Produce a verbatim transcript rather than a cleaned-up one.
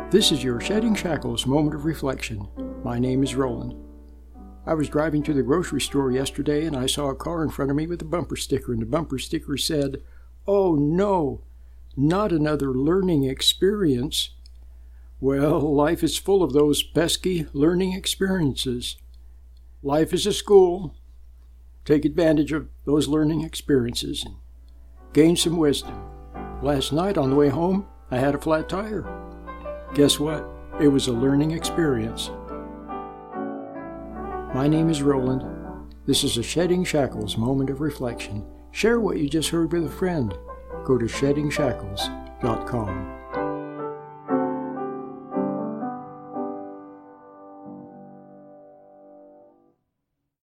This is your Shedding Shackles moment of reflection. My name is Roland. I was driving to the grocery store yesterday and I saw a car in front of me with a bumper sticker, and the bumper sticker said, "Oh no, not another learning experience." Well, life is full of those pesky learning experiences. Life is a school. Take advantage of those learning experiences and gain some wisdom. Last night on the way home, I had a flat tire. Guess what? It was a learning experience. My name is Roland. This is a Shedding Shackles moment of reflection. Share what you just heard with a friend. Go to shedding shackles dot com.